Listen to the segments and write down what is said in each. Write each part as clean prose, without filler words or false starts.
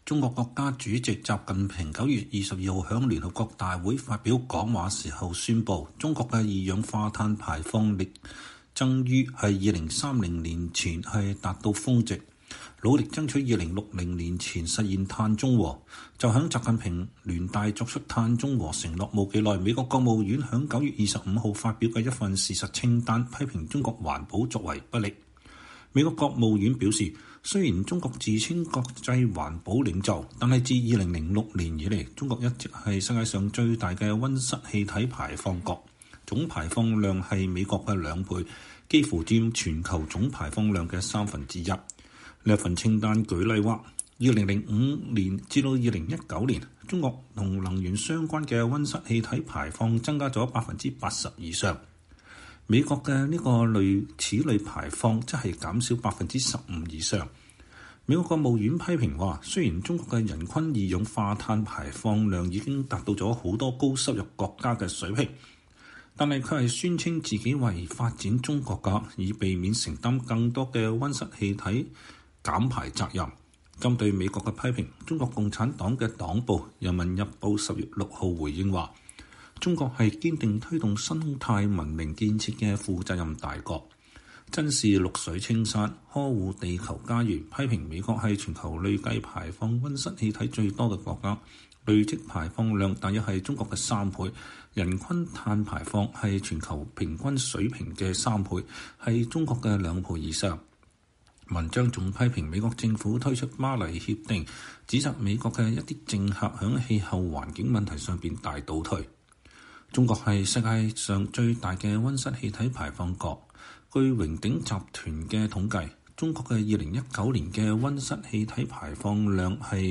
中國國家主席習近平9月22號喺聯合國大會發表講話時候宣布，中國嘅二氧化碳排放力爭於2030年前達到峰值，努力爭取2060年前實現碳中和。就響習近平聯大作出碳中和承諾冇幾耐，美國國務院響9月25號發表嘅一份事實清單，批評中國環保作為不力。美國國務院表示，雖然中國自稱國際環保領袖，但係自2006年以嚟，中國一直係世界上最大嘅溫室氣體排放國，總排放量係美國嘅2倍，幾乎佔全球總排放量嘅1/3。呢份清單舉例話，2005年至到2019年，中國同能源相關嘅溫室氣體排放增加咗80%以上。美國嘅呢個此類排放則係減少15%以上。美國國務院批評話，雖然中國嘅人均二氧化碳排放量已經達到咗好多高收入國家嘅水平，但係佢係宣稱自己為發展中國家，以避免承擔更多嘅溫室氣體減排責任。針對美國嘅批評，中國共產黨嘅黨報《人民日報》10月6號回應話，中國係堅定推動生態文明建設嘅負責任大國，珍視綠水青山，呵護地球家園。批評美國係全球累計排放溫室氣體最多嘅國家，累積排放量大約係中國嘅3倍，人均碳排放係全球平均水平嘅3倍，係中國嘅2倍以上。文章仲批評美國政府推出巴黎協定，指責美國嘅一啲政客響氣候環境問題上邊大倒退。中國係世界上最大嘅溫室氣體排放國。據榮鼎集團嘅統計，中國嘅2019年嘅溫室氣體排放量係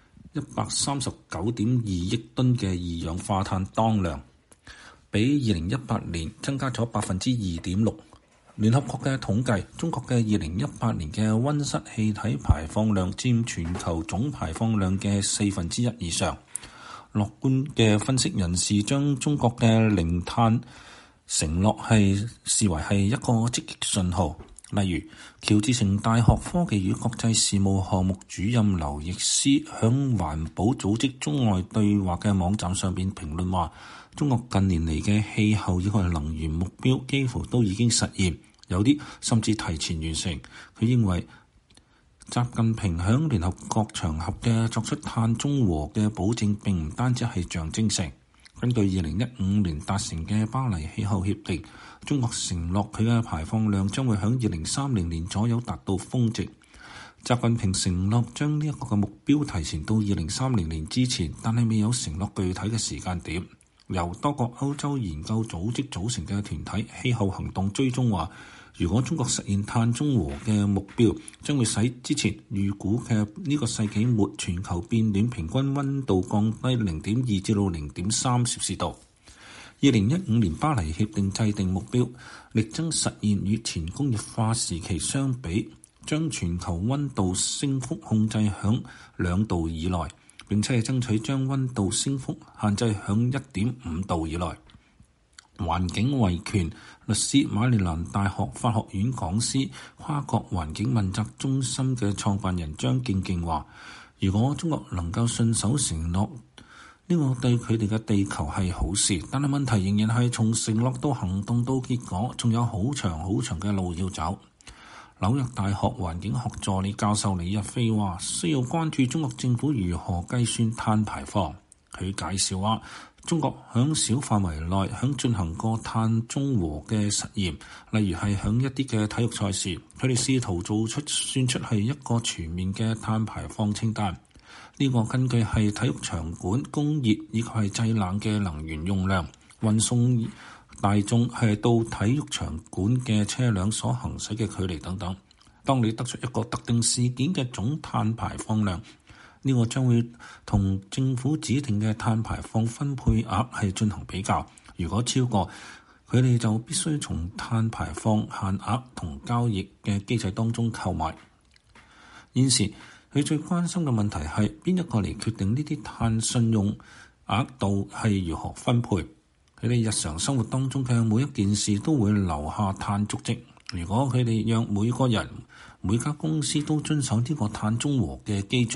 139.2億噸嘅二氧化碳當量，比2018年增加咗2.6%。聯合國嘅統計，中國嘅2018年嘅溫室氣體排放量佔全球總排放量嘅1/4以上。樂觀嘅分析人士將中國嘅零碳承諾係視為係一個積極信號。例如，喬治城大學科技與國際事務項目主任劉易斯響環保組織中外對話嘅網站上邊評論話，中國近年嚟嘅氣候以及能源目標幾乎都已經實現，有啲甚至提前完成。佢認為習近平響聯合國場合嘅作出碳中和嘅保證並唔單止係象徵性。根據2015年達成嘅巴黎氣候協定，中國承諾佢嘅排放量將會響2030年左右達到峰值。習近平承諾將呢一個嘅目標提前到2030年之前，但係未有承諾具體嘅時間點。由多個歐洲研究組織組成嘅團體氣候行動追蹤話，如果中國實現碳中和嘅目標，將會使之前預估嘅呢個世紀末全球變暖平均溫度降低0.2至到0.3攝氏度。2015年巴黎協定制定目標，力爭實現與前工業化時期相比，將全球溫度升幅控制響2度以內，並且係爭取將溫度升幅限制響1.5度以內。環境維權律師馬里蘭大學法學院講師、跨國環境問責中心嘅創辦人張敬敬話，如果中國能夠信守承諾，呢個對佢哋嘅地球係好事，但係問題仍然係從承諾到行動到結果，仲有好長好長嘅路要走。紐約大學環境學助理教授李日飛話，需要關注中國政府如何計算碳排放。佢介紹話，中國響小範圍內響進行過碳中和嘅實驗，例如係響一啲嘅體育賽事，佢哋試圖算出係一個全面嘅碳排放清單。呢個根據係體育場館、工業以及係製冷嘅能源用量、運送大眾係到體育場館嘅車輛所行駛嘅距離等等。當你得出一個特定事件嘅總碳排放量，呢個將會同政府指定嘅碳排放分配額係進行比較。如果超過，佢哋就必須從碳排放限額同交易嘅機制當中購買。現時佢最關心嘅問題係邊一個嚟決定呢啲碳信用額度係如何分配。佢哋日常生活當中嘅每一件事都會留下碳足跡。如果佢哋讓每個人、每家公司都遵守呢個碳中和嘅基準，呢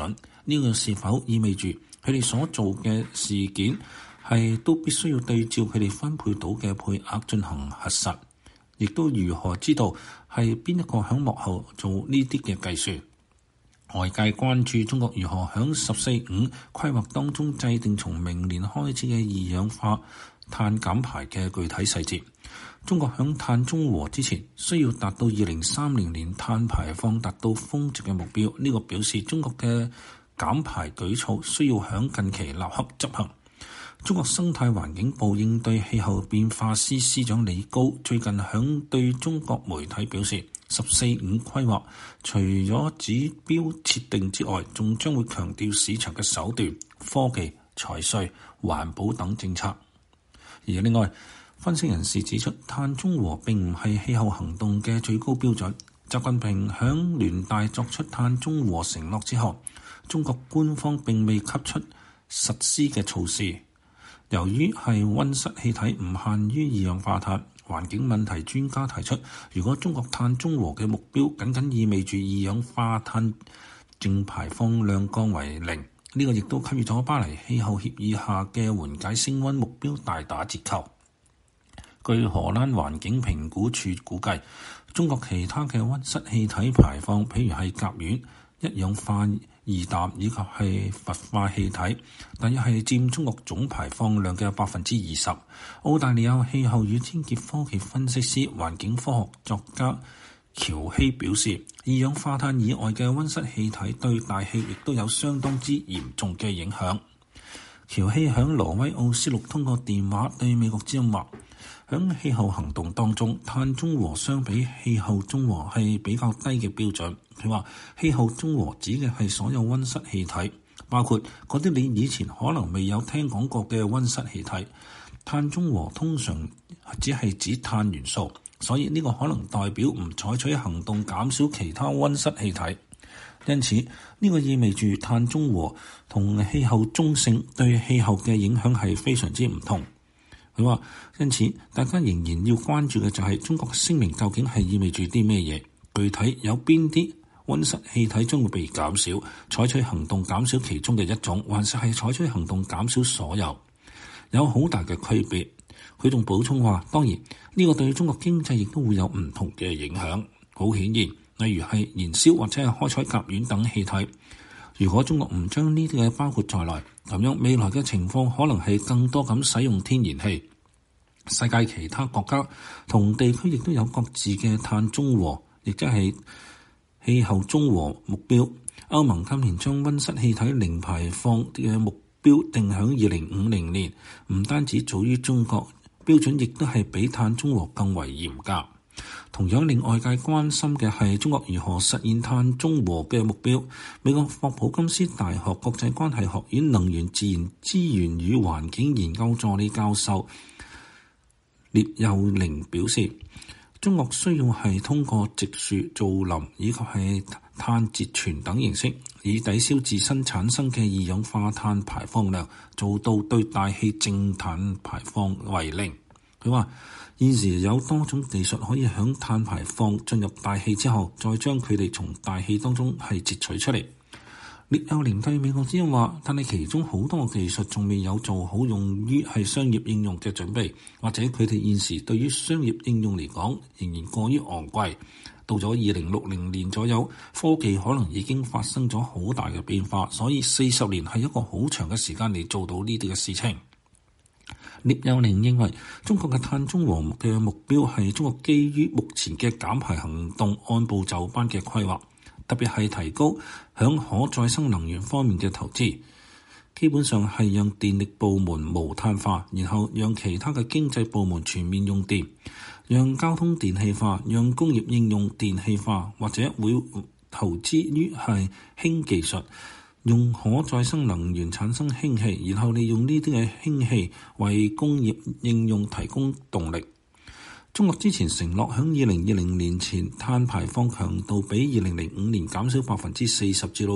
呢個是否意味住佢哋所做嘅事件都必須要對照佢哋分配到嘅配額進行核實？亦都如何知道係邊一個響幕後做呢啲嘅計算？外界關注中國如何響十四五規劃當中制定從明年開始嘅二氧化碳減排嘅具體細節。中國響碳中和之前需要達到2030年碳排放達到峰值嘅目標，呢個表示中國嘅減排舉措需要響近期立刻執行。中國生態環境部應對氣候變化司司長李高最近響對中國媒體表示，十四五規劃除咗指標設定之外，仲將會強調市場嘅手段、科技、財稅、環保等政策。而另外，分析人士指出，碳中和並唔係氣候行動嘅最高標準。習近平響聯大作出碳中和承諾之後，中國官方並未給出實施嘅措施。由於係溫室氣體唔限於二氧化碳，環境問題專家提出，如果中國碳中和嘅目標僅僅意味住二氧化碳淨排放量降為零，呢個亦都給予咗巴黎氣候協議下嘅緩解升溫目標大打折扣。據荷蘭環境評估處估計，中國其他嘅溫室氣體排放，譬如係甲烷、一氧化二氮以及係氟化氣體，大約係佔中國總排放量嘅20%。澳大利亞氣候與天氣科技分析師、環境科學作家喬希表示，二氧化碳以外嘅溫室氣體對大氣亦都有相當之嚴重嘅影響。喬希響挪威奧斯陸通過電話對美國之音話，響氣候行動當中，碳中和相比氣候中和係比較低嘅標準。佢話氣候中和指嘅係所有溫室氣體，包括嗰啲你以前可能未有聽講過嘅溫室氣體。碳中和通常只係指碳元素，所以呢個可能代表唔採取行動減少其他溫室氣體。因此呢個意味住碳中和同氣候中性對氣候嘅影響係非常之唔同。佢話，因此大家仍然要關注嘅就係中國嘅聲明究竟係意味住啲咩嘢？具體有邊啲溫室氣體將會被減少？採取行動減少其中嘅一種，還是係採取行動減少所有？有好大嘅區別。佢仲補充話，當然呢個對中國經濟亦都會有唔同嘅影響。好顯然，例如係燃燒或者係開採甲烷等氣體，如果中國唔將呢啲嘅包括在內，咁樣未來嘅情況可能係更多咁使用天然氣。世界其他國家同地區亦都有各自嘅碳中和，亦即係氣候中和目標。歐盟今年將溫室氣體零排放嘅目標定響2050年，唔單止早於中國，標準亦都係比碳中和更為嚴格。同樣令外界關心嘅係中國如何實現碳中和嘅目標。美國霍普金斯大學國際關係學院能源自然資源與環境研究助理教授聶幼寧表示，中國需要係通過植樹造林以及係碳截存等形式，以抵消自身產生嘅二氧化碳排放量，做到對大氣淨碳排放為零。佢話現時有多種技術可以響碳排放進入大氣之後，再將佢哋從大氣當中係截取出嚟。聶幼寧對美國之音話，但係其中好多技術仲未有做好用於係商業應用嘅準備，或者佢哋現時對於商業應用嚟講仍然過於昂貴。到咗2060年左右，科技可能已經發生咗好大嘅變化，所以40年係一個好長嘅時間嚟做到呢啲嘅事情。聶幼寧認為，中國嘅碳中和嘅目標係中國基於目前嘅減排行動按部就班嘅規劃，特別係提高響可再生能源方面嘅投資，基本上係讓電力部門無碳化，然後讓其他嘅經濟部門全面用電，讓交通電氣化，讓工業應用電氣化，或者會投資於係氫技術，用可再生能源產生氫氣，然後利用呢啲嘅氫氣為工業應用提供動力。中國之前承諾響2020年前碳排放強度比2005年減少40%至到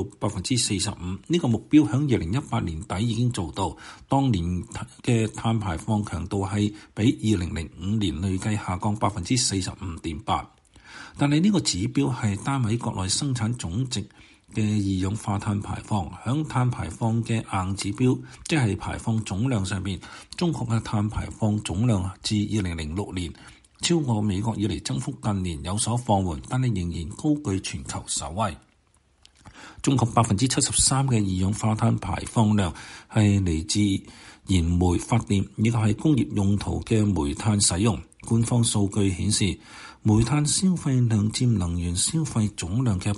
45%，呢個目標響2018年底已經做到。當年嘅碳排放強度係比2005年累計下降45.8%，但係呢個指標係單位國內生產總值嘅二氧化碳排放。響碳排放嘅硬指標，即係排放總量上面，中國嘅碳排放總量自2006年超過美國以嚟，增幅近年有所放緩，但係仍然高居全球首位。中國73%嘅二氧化碳排放量係嚟自燃煤發電以及係工業用途嘅煤炭使用。官方數據顯示，煤炭消費量佔能源消費總量嘅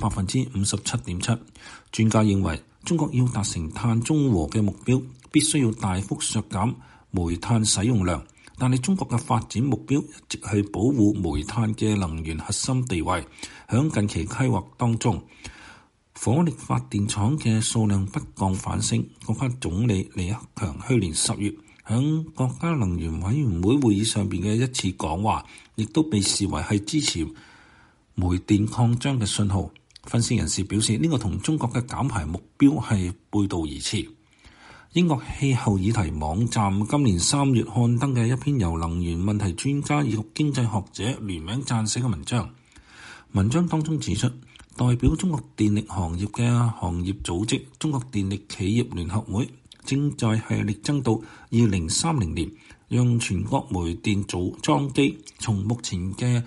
57.7%。專家認為，中國要達成碳中和嘅目標，必須要大幅削減煤炭使用量。但係中國嘅發展目標一直係保護煤炭嘅能源核心地位。響近期規劃當中，火力發電廠嘅數量不降反升。國家總理李克強去年10月響國家能源委員會會議上邊嘅一次講話，亦都被視為係支持煤電擴張嘅信號。分析人士表示，呢個同中國嘅減排目標係背道而馳。英國氣候議題網站今年3月刊登嘅一篇由能源問題專家以及經濟學者聯名撰寫嘅文章，文章當中指出，代表中國電力行業嘅行業組織中國電力企業聯合會正在係力爭到2030年，讓全國煤電組裝機從目前嘅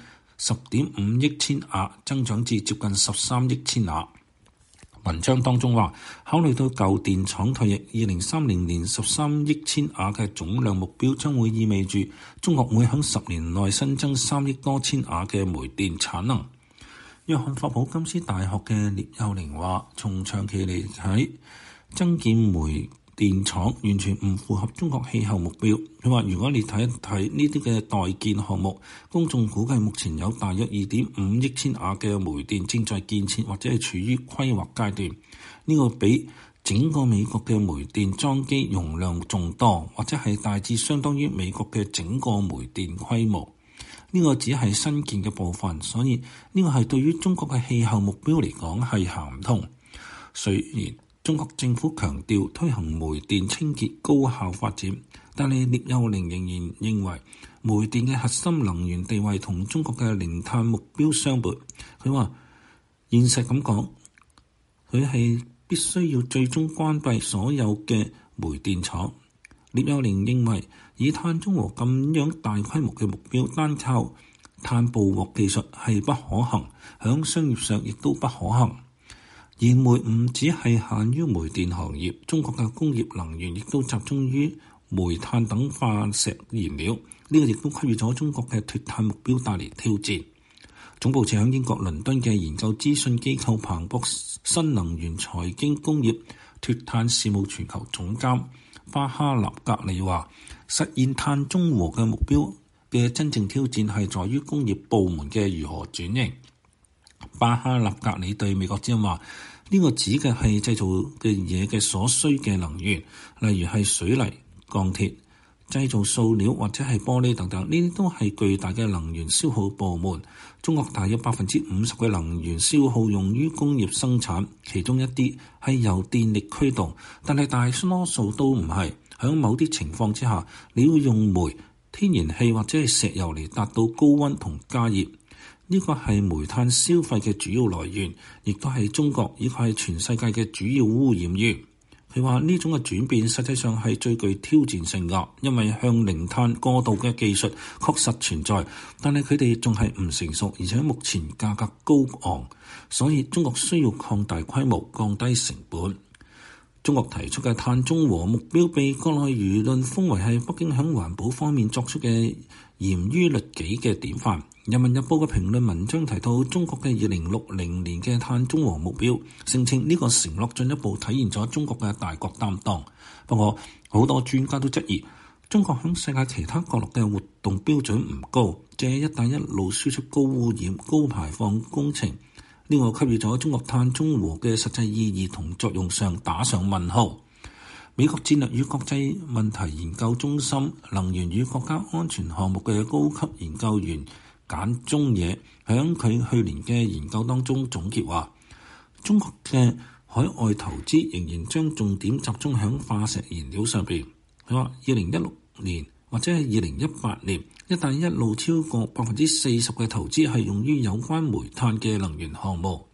10.5億千瓦增長至接近13億千瓦。文章當中話，考慮到舊電廠退役，2030年13億千瓦嘅總量目標將會意味住中國會喺10年內新增3億多千瓦嘅煤電產能。約翰霍普金斯大學嘅聶幼寧話，從長期嚟睇，增建煤電廠完全唔符合中國氣候目標。佢話，如果你睇一睇呢啲嘅待建項目，公眾估計目前有大約2.5億千瓦嘅煤電正在建設或者係處於規劃階段。呢個比整個美國嘅煤電裝機容量仲多，或者係大致相當於美國嘅整個煤電規模。呢個只係新建嘅部分，所以呢個係對於中國嘅氣候目標嚟講係行唔通。雖然中國政府強調推行煤電清潔高效發展，但係聶幼寧仍然認為煤電嘅核心能源地位同中國嘅零碳目標相悖。佢話現實咁講，佢係必須要最終關閉所有嘅煤電廠。聶幼寧認為，以碳中和咁樣大規模嘅目標，單靠碳捕獲技術係不可行，響商業上亦都不可行。燃煤唔只係限於煤電行業，中國嘅工業能源亦都集中於煤炭等化石燃料，呢個亦都給予咗中國嘅脫碳目標帶嚟挑戰。總部設喺英國倫敦嘅研究資訊機構彭博新能源財經工業脫碳事務全球總監巴哈納格里話，實現碳中和嘅目標嘅真正挑戰係在於工業部門嘅如何轉型。巴哈納格里對美國之音話，呢個指嘅係製造嘅嘢嘅所需嘅能源，例如係水泥、鋼鐵、製造塑料或者係玻璃等等，呢啲都係巨大嘅能源消耗部門。中國大約50%嘅能源消耗用於工業生產，其中一啲係由電力驅動，但係大多數都唔係。喺某啲情況之下，你要用煤、天然氣或者係石油嚟達到高溫同加熱。呢個係煤炭消費嘅主要來源，亦都係中國以及係全世界嘅主要污染源。佢話呢種嘅轉變實際上係最具挑戰性㗎，因為向零碳過渡嘅技術確實存在，但係佢哋仲係唔成熟，而且目前價格高昂，所以中國需要擴大規模，降低成本。中國提出嘅碳中和目標被國內輿論封為係北京喺環保方面作出嘅嚴於律己嘅典範。人民日報嘅評論文章提到中國嘅2060年嘅碳中和目標，聲稱呢個承諾進一步體現咗中國嘅大國擔當。不過好多專家都質疑中國喺世界其他角落嘅活動標準唔高，借一帶一路輸出高污染、高排放工程，呢個給予咗中國碳中和嘅實際意義同作用上打上問號。美國戰略與國際問題研究中心能源與國家安全項目嘅高級研究員簡中野喺佢去年嘅研究當中總結話，中國嘅海外投資仍然將重點集中喺化石燃料上邊。佢話2016年或者係2018年，一帶一路超過40%嘅投資係用於有關煤炭嘅能源項目。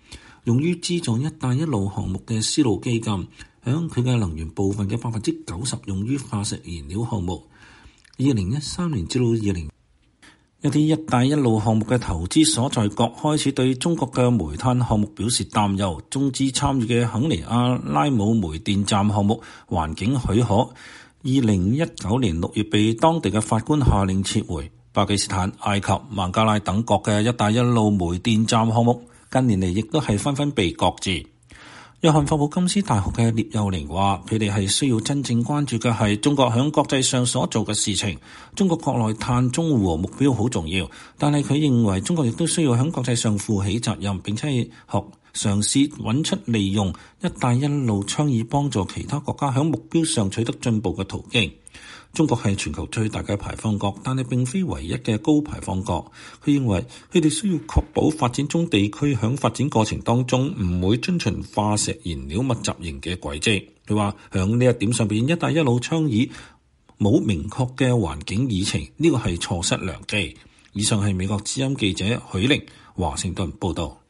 用於資助一帶一路項目嘅絲路基金，響佢嘅能源部分嘅90%用於化石燃料項目。2013年至到一啲一帶一路項目嘅投資所在國開始對中國嘅煤炭項目表示擔憂。中資參與嘅肯尼亞拉姆煤電站項目環境許可，2019年6月被當地嘅法官下令撤回。巴基斯坦、埃及、孟加拉等國嘅一帶一路煤電站項目近年嚟亦都係紛紛被擱置。約翰霍普金斯大學嘅聶幼寧話：佢哋係需要真正關注嘅係中國響國際上所做嘅事情。中國國內碳中和目標好重要，但係佢認為中國亦都需要響國際上負起責任，並且係嘗試揾出利用一帶一路倡議幫助其他國家響目標上取得進步嘅途徑。中國係全球最大嘅排放國，但係並非唯一嘅高排放國。佢認為佢哋需要確保發展中地區響發展過程當中唔會遵循化石燃料密集型嘅軌跡。佢話響呢一點上邊，一帶一路倡議冇明確嘅環境議程，呢個係錯失良機。以上係美國之音記者許玲華盛頓報道。